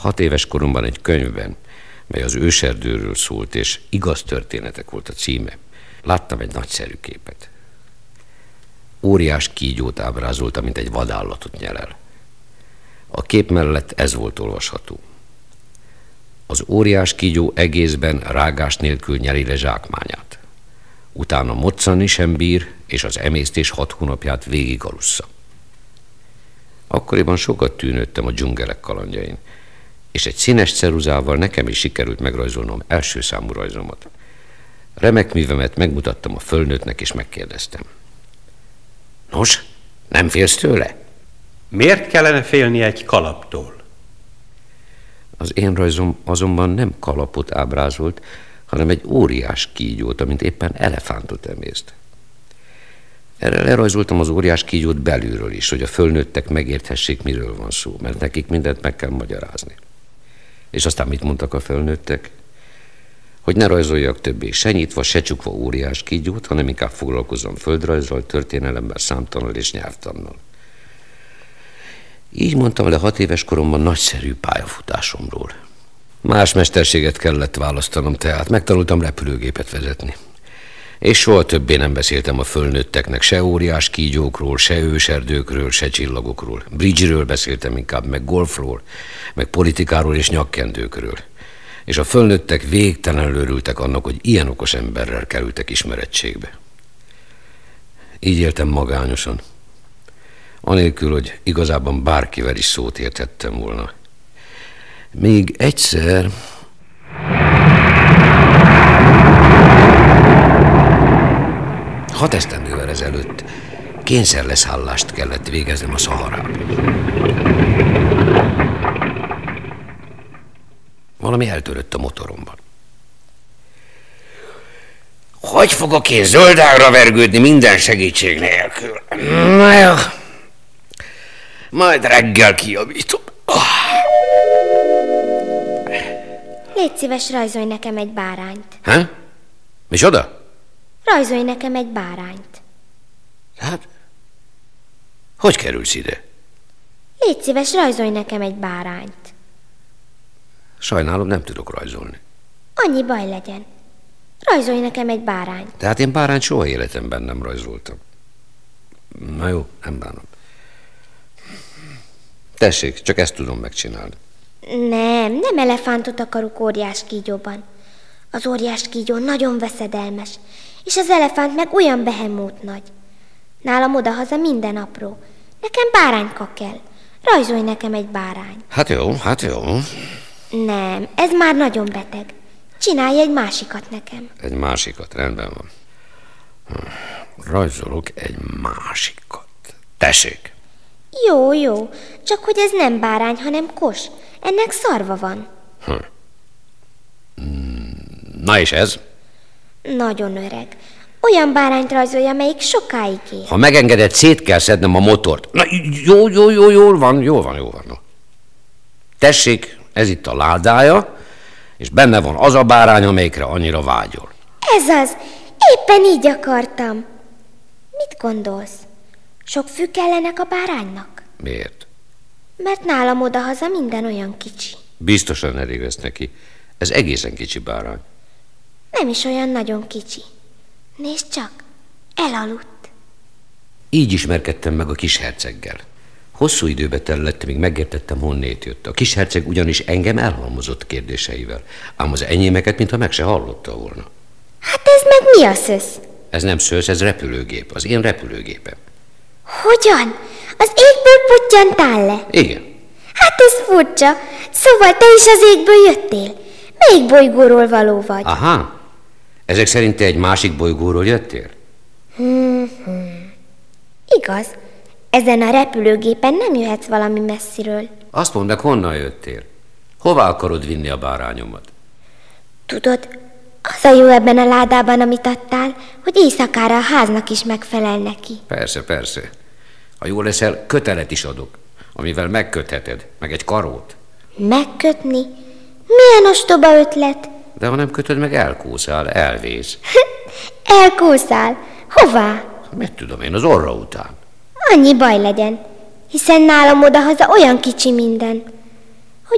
6 éves koromban egy könyvben, mely az őserdőről szólt, és Igaz történetek volt a címe, láttam egy nagyszerű képet. Óriás kígyót ábrázolta, mint egy vadállatot nyelel. A kép mellett ez volt olvasható: az óriás kígyó egészben rágás nélkül nyeli le zsákmányát. Utána moccani sem bír, és az emésztés 6 hónapját végig alussza. Akkoriban sokat tűnődtem a dzsungelek kalandjain, és egy színes ceruzával nekem is sikerült megrajzolnom első számú rajzomat. Remek művemet megmutattam a fölnőttnek, és megkérdeztem: nos, nem félsz tőle? Miért kellene félni egy kalaptól? Az én rajzom azonban nem kalapot ábrázolt, hanem egy óriás kígyót, amint éppen elefántot emészt. Erre lerajzoltam az óriás kígyót belülről is, hogy a fölnőttek megérthessék, miről van szó, mert nekik mindent meg kell magyarázni. És aztán mit mondtak a fölnőttek? Hogy ne rajzoljak többé se nyitva, se csukva óriás kígyót, hanem inkább foglalkozom földrajzzal, történelemmel, számtannal és nyelvtannal. Így mondtam le 6 éves koromban nagyszerű pályafutásomról. Más mesterséget kellett választanom, tehát megtanultam repülőgépet vezetni. És soha többé nem beszéltem a fölnőtteknek se óriás kígyókról, se őserdőkről, se csillagokról. Bridge-ről beszéltem inkább, meg golfról, meg politikáról és nyakkendőkről. És a fölnőttek végtelenül örültek annak, hogy ilyen okos emberrel kerültek ismerettségbe. Így éltem magányosan, anélkül, hogy igazában bárkivel is szót érthettem volna. Még egyszer... Hat esztendővel ezelőtt kényszerleszállást kellett végeznem a Szaharában. Valami eltörött a motoromban. Hogy fogok én zöldágra vergődni minden segítség nélkül? Na jó, majd reggel kijavítom. Légy szíves, rajzolj nekem egy bárányt. Ha? Micsoda? Rajzolj nekem egy bárányt. Hát, hogy kerülsz ide? Légy szíves, rajzolj nekem egy bárányt. Sajnálom, nem tudok rajzolni. Annyi baj legyen. Rajzolj nekem egy bárányt. Tehát én bárányt soha életemben nem rajzoltam. Na jó, nem bánom. Tessék, csak ezt tudom megcsinálni. Nem elefántot akarok óriás kígyóban. Az óriás kígyó nagyon veszedelmes, és az elefánt meg olyan behemót nagy. Nálam odahaza minden apró. Nekem bárányka kell. Rajzolj nekem egy bárányt. Hát jó. Nem, ez már nagyon beteg. Csinálj egy másikat nekem. Egy másikat, rendben van. Rajzolok egy másikat. Tessék! Jó, csak hogy ez nem bárány, hanem kos. Ennek szarva van. Na és ez? Nagyon öreg. Olyan bárányt rajzolja, amelyik sokáig él. Ha megengeded, szét kell szednem a motort. Na, jól van. Tessék, ez itt a ládája, és benne van az a bárány, amelyikre annyira vágyol. Ez az! Éppen így akartam. Mit gondolsz? Sok fű kellenek a báránynak? Miért? Mert nálam odahaza minden olyan kicsi. Biztosan elég lesz neki. Ez egészen kicsi bárány. Nem is olyan nagyon kicsi. Nézd csak, elaludt. Így ismerkedtem meg a kisherceggel. Hosszú időbe tellett, míg megértettem, honnét jött. A kisherceg ugyanis engem elhalmozott kérdéseivel, ám az enyémeket, mintha meg se hallotta volna. Hát ez meg mi a szösz? Ez nem szősz, ez repülőgép, az én repülőgépem. Hogyan? Az égből puttyantál le? Igen. Hát ez furcsa. Szóval te is az égből jöttél. Melyik bolygóról való vagy? Aha. Ezek szerint te egy másik bolygóról jöttél? Igaz. Ezen a repülőgépen nem jöhetsz valami messziről. Azt mondd meg, honnan jöttél? Hová akarod vinni a bárányomat? Tudod, az a jó ebben a ládában, amit adtál, hogy éjszakára a háznak is megfelel neki. Persze. Ha jól leszel, kötelet is adok, amivel megkötheted, meg egy karót. Megkötni? Milyen ostoba ötlet? De ha nem kötöd meg, elkúszál, elvész. Elkúszál? Hová? Mit tudom én, az orra után. Annyi baj legyen, hiszen nálam odahaza olyan kicsi minden, hogy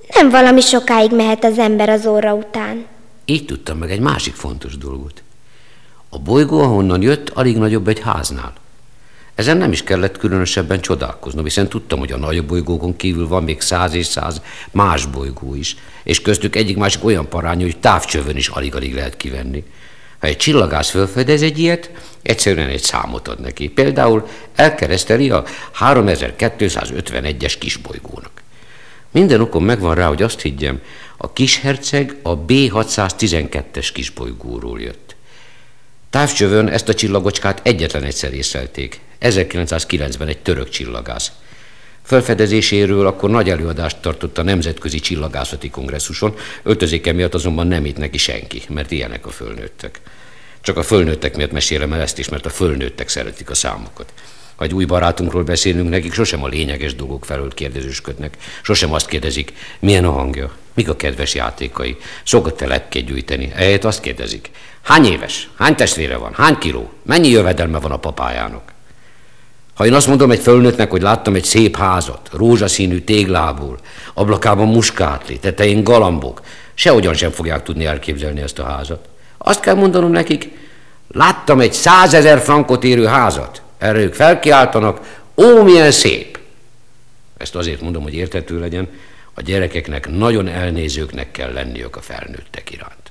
Nem valami sokáig mehet az ember az óra után. Így tudtam meg egy másik fontos dolgot. A bolygó, ahonnan jött, alig nagyobb egy háznál. Ezen nem is kellett különösebben csodálkoznom, hiszen tudtam, hogy a nagy bolygókon kívül van még 100 és 100 más bolygó is, és köztük egyik-másik olyan parányú, hogy távcsövön is alig-alig lehet kivenni. Ha egy csillagász felfedez egy ilyet, egyszerűen egy számot ad neki. Például elkereszteli a 3251-es kisbolygónak. Minden okom megvan rá, hogy azt higgyem, a kisherceg a B612-es kisbolygóról jött. Távcsövön ezt a csillagocskát egyetlen egyszer észlelték. 1909-ben egy török csillagász. Felfedezéséről akkor nagy előadást tartott a Nemzetközi Csillagászati Kongresszuson, öltözéke miatt azonban nem itt neki senki, mert ilyenek a fölnőttek. Csak a fölnőttek miatt mesélem el ezt is, mert a fölnőttek szeretik a számokat. Ha egy új barátunkról beszélünk, nekik sosem a lényeges dolgok felől kérdezősködnek. Sosem azt kérdezik, milyen a hangja, mik a kedves játékai, szokott-e lepkét gyűjteni. Ehelyett azt kérdezik, hány éves, hány testvére van, hány kiló, mennyi jövedelme van a papájának. Ha én azt mondom egy fölnőttnek, hogy láttam egy szép házat, rózsaszínű téglából, ablakában muskátli, tetején galambok, sehogyan sem fogják tudni elképzelni ezt a házat. Azt kell mondanom nekik, láttam egy 100 000 frankot érő házat. Erre ők felkiáltanak, ó, milyen szép! Ezt azért mondom, hogy érthető legyen, a gyerekeknek nagyon elnézőknek kell lenniük a felnőttek iránt.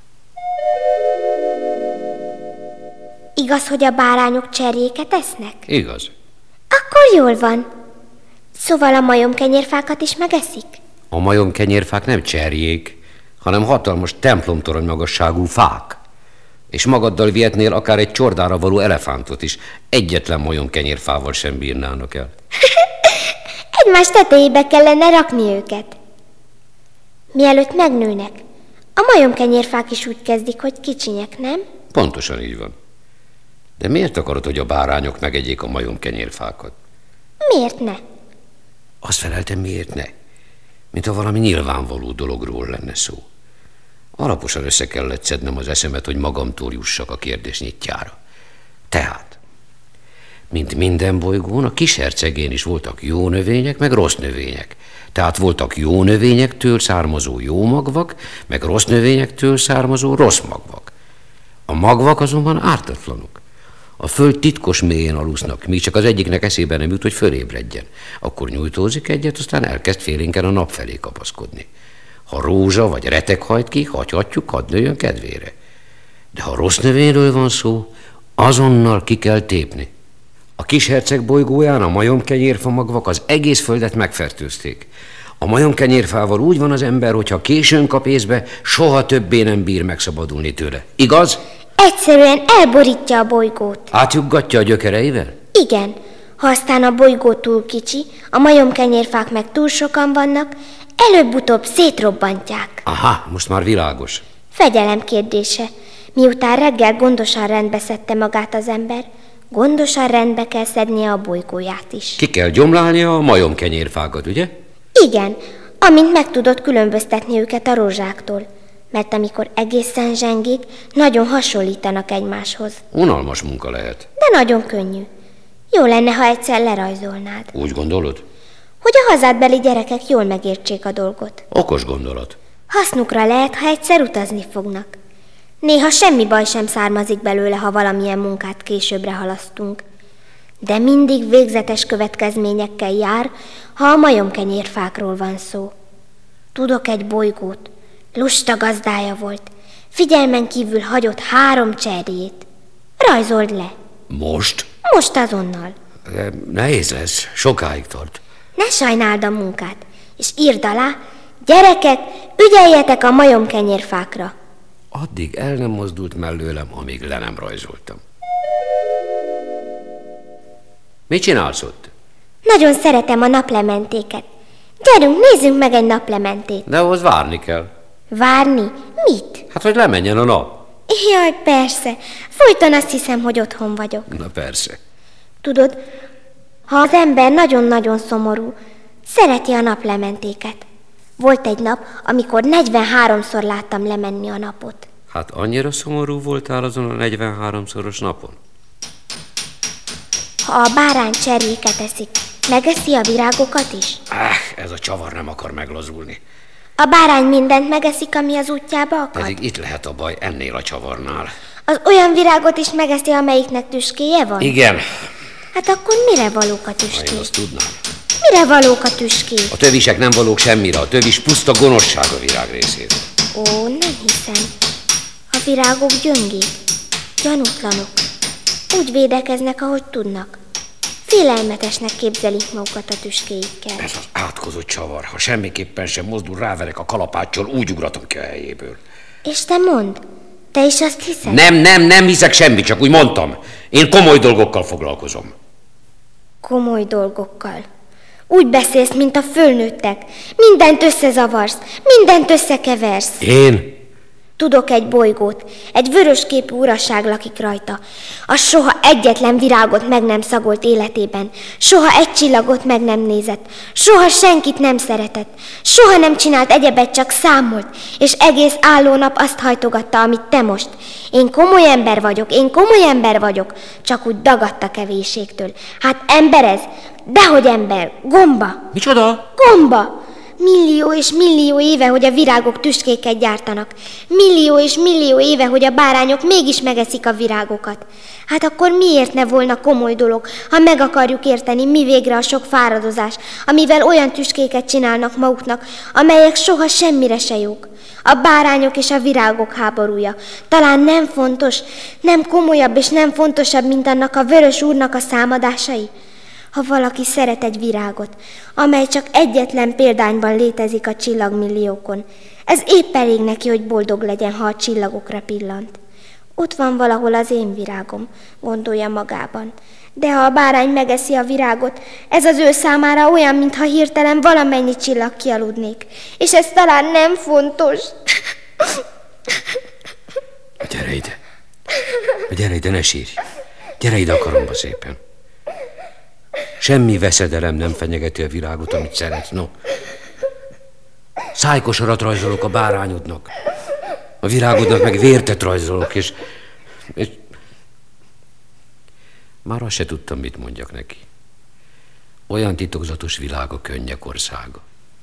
Igaz, hogy a bárányok cserjéket esznek? Igaz. Akkor jól van. Szóval a majomkenyérfákat is megeszik? A majomkenyérfák nem cserjék, hanem hatalmas templomtorony magasságú fák. És magaddal vihetnél akár egy csordára való elefántot is, egyetlen majomkenyérfával sem bírnának el. Egymás tetejébe kellene rakni őket. Mielőtt megnőnek, a majomkenyérfák is úgy kezdik, hogy kicsinyek, nem? Pontosan így van. De miért akarod, hogy a bárányok megegyék a majomkenyérfákat? Miért ne? Azt feleltem, miért ne? Mintha valami nyilvánvaló dologról lenne szó. Alaposan össze kellett szednem az eszemet, hogy magamtól jussak a kérdés nyitjára. Tehát, mint minden bolygón, a kishercegén is voltak jó növények, meg rossz növények. Tehát voltak jó növényektől származó jó magvak, meg rossz növényektől származó rossz magvak. A magvak azonban ártatlanok. A föld titkos mélyén alusznak, míg csak az egyiknek eszébe nem jut, hogy fölébredjen. Akkor nyújtózik egyet, aztán elkezd félénken a nap felé kapaszkodni. Ha rózsa vagy retek hajt ki, hagyhatjuk, hadd nőjön kedvére. De ha rossz növényről van szó, azonnal ki kell tépni. A kisherceg bolygóján a majomkenyérfa magvak az egész földet megfertőzték. A majomkenyérfával úgy van az ember, hogyha későn kap észbe, soha többé nem bír megszabadulni tőle. Igaz? Egyszerűen elborítja a bolygót. Átjuggatja a gyökereivel? Igen. Ha aztán a bolygó túl kicsi, a majomkenyérfák meg túl sokan vannak, előbb-utóbb szétrobbantják. Aha, most már világos. Fegyelem kérdése. Miután reggel gondosan rendbe szedte magát az ember, gondosan rendbe kell szednie a bolygóját is. Ki kell gyomlálnia a majomkenyérfákat, ugye? Igen, amint meg tudod különböztetni őket a rózsáktól. Mert amikor egészen zsengik, nagyon hasonlítanak egymáshoz. Unalmas munka lehet. De nagyon könnyű. Jó lenne, ha egyszer lerajzolnád. Úgy gondolod? Hogy a hazádbeli gyerekek jól megértsék a dolgot. Okos gondolat. Hasznukra lehet, ha egyszer utazni fognak. Néha semmi baj sem származik belőle, ha valamilyen munkát későbbre halasztunk. De mindig végzetes következményekkel jár, ha a majomkenyérfákról van szó. Tudok egy bolygót. Lusta gazdája volt. Figyelmen kívül hagyott 3 cserjét. Rajzold le. Most? Most azonnal. Nehéz lesz, sokáig tart. Ne sajnáld a munkát, és írd alá, gyerekek, ügyeljetek a majomkenyérfákra. Addig el nem mozdult mellőlem, amíg le nem rajzoltam. Mit csinálsz ott? Nagyon szeretem a naplementéket. Gyerünk, nézzünk meg egy naplementét. De ahhoz várni kell. Várni? Mit? Hát, hogy lemenjen a nap. Jaj, persze. Folyton azt hiszem, hogy otthon vagyok. Na persze. Tudod, ha az ember nagyon-nagyon szomorú, szereti a naplementéket. Volt egy nap, amikor 43-szor láttam lemenni a napot. Hát annyira szomorú voltál azon a 43-szoros napon? Ha a bárány cserjéket eszik, megeszi a virágokat is? Ez a csavar nem akar meglazulni. A bárány mindent megeszik, ami az útjába akad? Pedig itt lehet a baj, ennél a csavarnál. Az olyan virágot is megeszi, amelyiknek tüskéje van? Igen. Hát akkor mire valók a Ha én tüskék? azt tudnám. Mire valók a tüskék? A tövisek nem valók semmire, a tövis puszta gonoszság a virág részéről. Ó, nem hiszem. A virágok gyöngék, gyanútlanok. Úgy védekeznek, ahogy tudnak. Félelmetesnek képzelik magukat a tüskéikkel. Ez az átkozott csavar, ha semmiképpen sem mozdul, ráverek a kalapáccsal, úgy ugratom ki a helyéből. És te mondd, te is azt hiszed? Nem hiszek semmit, csak úgy mondtam. Én komoly dolgokkal foglalkozom. Komoly dolgokkal. Úgy beszélsz, mint a fölnőttek. Mindent összezavarsz, mindent összekeversz. Én? Tudok egy bolygót, egy vörösképű uraság lakik rajta. Az soha egyetlen virágot meg nem szagolt életében, soha egy csillagot meg nem nézett, soha senkit nem szeretett, soha nem csinált egyebet, csak számolt, és egész álló nap azt hajtogatta, amit te most. Én komoly ember vagyok, csak úgy dagadt a kevésségtől. Hát ember ez, dehogy ember, gomba. Micsoda? Gomba! Millió és millió éve, hogy a virágok tüskéket gyártanak. Millió és millió éve, hogy a bárányok mégis megeszik a virágokat. Hát akkor miért ne volna komoly dolog, ha meg akarjuk érteni, mi végre a sok fáradozás, amivel olyan tüskéket csinálnak maguknak, amelyek soha semmire se jók. A bárányok és a virágok háborúja. Talán nem fontos, nem komolyabb és nem fontosabb, mint annak a vörös úrnak a számadásai? Ha valaki szeret egy virágot, amely csak egyetlen példányban létezik a csillagmilliókon, ez épp elég neki, hogy boldog legyen, ha a csillagokra pillant. Ott van valahol az én virágom, gondolja magában. De ha a bárány megeszi a virágot, ez az ő számára olyan, mintha hirtelen valamennyi csillag kialudnék. És ez talán nem fontos. Gyere ide, ne sírj. Gyere ide a karomba szépen. Semmi veszedelem nem fenyegeti a virágot, amit szeretsz, no. Szájkosarat rajzolok a bárányodnak. A virágodnak meg vértet rajzolok, és... Már azt se tudtam, mit mondjak neki. Olyan titokzatos világ a könnyek országa.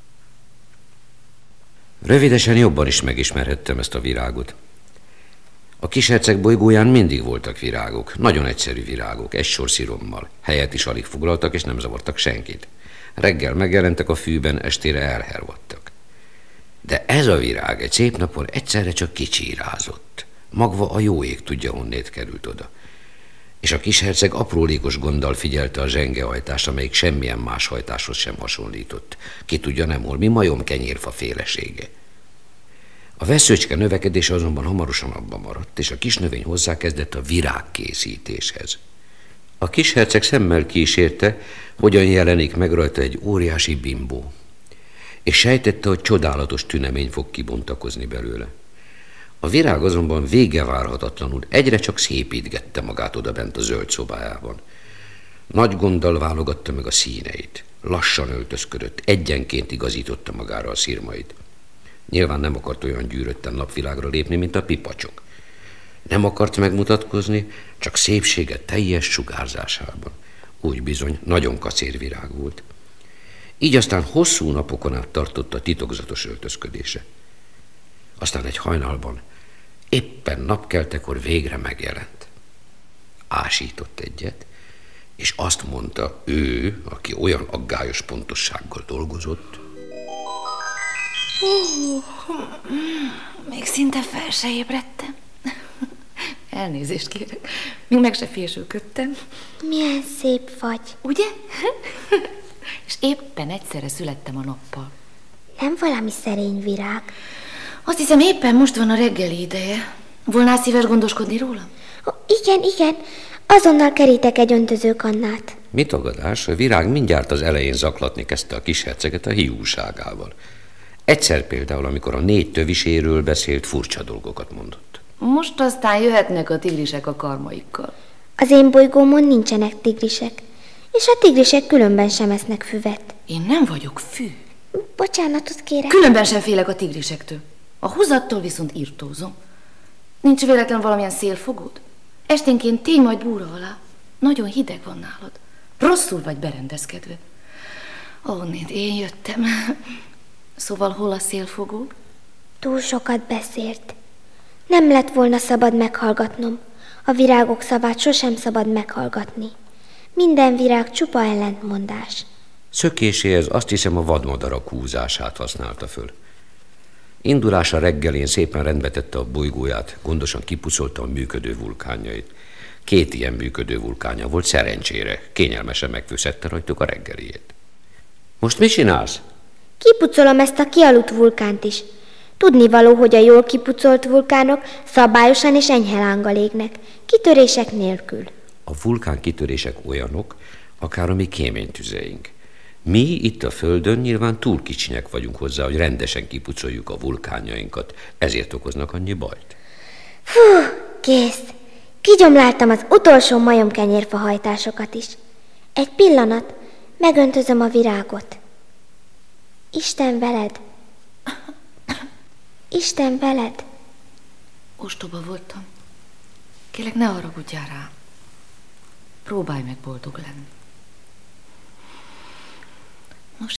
Rövidesen jobban is megismerhettem ezt a virágot. A Kisherceg bolygóján mindig voltak virágok, nagyon egyszerű virágok, egy sor szirommal. Helyet is alig foglaltak, és nem zavartak senkit. Reggel megjelentek a fűben, estére elhervadtak. De ez a virág egy szép napon egyszerre csak kicsírázott. Magva a jó ég tudja, honnét került oda. És a Kisherceg aprólékos gonddal figyelte a zsengehajtást, amelyik semmilyen más hajtáshoz sem hasonlított. Ki tudja nem hol, mi majom kenyérfa félesége. A veszőcske növekedése azonban hamarosan abba maradt, és a kis növény hozzákezdett a virágkészítéshez. A Kisherceg szemmel kísérte, hogyan jelenik meg rajta egy óriási bimbó, és sejtette, hogy csodálatos tünemény fog kibontakozni belőle. A virág azonban végevárhatatlanul egyre csak szépítgette magát odabent a zöld szobájában. Nagy gonddal válogatta meg a színeit, lassan öltözködött, egyenként igazította magára a szirmait. Nyilván nem akart olyan gyűrötten napvilágra lépni, mint a pipacsok. Nem akart megmutatkozni, csak szépsége teljes sugárzásában. Úgy bizony, nagyon kacérvirág volt. Így aztán hosszú napokon át tartott a titokzatos öltözködése. Aztán egy hajnalban, éppen napkeltekor végre megjelent. Ásított egyet, és azt mondta ő, aki olyan aggályos pontossággal dolgozott: Még szinte fel se ébredtem. Elnézést kérek, még meg se fésülködtem. Milyen szép vagy. Ugye? És éppen egyszerre születtem a nappal. Nem valami szerény virág? Azt hiszem, éppen most van a reggeli ideje. Volnál szíves gondoskodni rólam? Igen. Azonnal kerítek egy öntözőkannát. Mi tagadás, a virág mindjárt az elején zaklatni kezdte a Kisherceget a hiúságával. Egyszer például, amikor a 4 töviséről beszélt, furcsa dolgokat mondott. Most aztán jöhetnek a tigrisek a karmaikkal. Az én bolygómon nincsenek tigrisek, és a tigrisek különben sem esznek füvet. Én nem vagyok fű. Bocsánatot kérek. Különben sem félek a tigrisektől. A húzattól viszont irtózom. Nincs véletlen valamilyen szélfogód? Esténként tégy majd búra alá. Nagyon hideg van nálad. Rosszul vagy berendezkedve. Ó, én jöttem. Szóval hol a szélfogó? Túl sokat beszélt. Nem lett volna szabad meghallgatnom. A virágok szavát sosem szabad meghallgatni. Minden virág csupa ellentmondás. Szökéséhez azt hiszem a vadmadarak húzását használta föl. Indulása reggelén szépen rendbe tette a bolygóját, gondosan kipucolta a működő vulkánjait. 2 ilyen működő vulkánja volt szerencsére, kényelmesen megfőzhette rajtuk a reggeliét. Most mit csinálsz? Kipucolom ezt a kialudt vulkánt is. Tudnivaló, hogy a jól kipucolt vulkánok szabályosan és enyhe lánggal égnek, kitörések nélkül. A vulkán kitörések olyanok, akár a mi kéménytüzeink. Mi itt a Földön nyilván túl kicsinyek vagyunk hozzá, hogy rendesen kipucoljuk a vulkánjainkat, ezért okoznak annyi bajt. Fú, kész! Kigyomláltam az utolsó majomkenyérfahajtásokat is. Egy pillanat, megöntözöm a virágot. Isten veled! Isten veled! Ostoba voltam. Kérlek, ne haragudjál rám. Próbálj meg boldog lenni.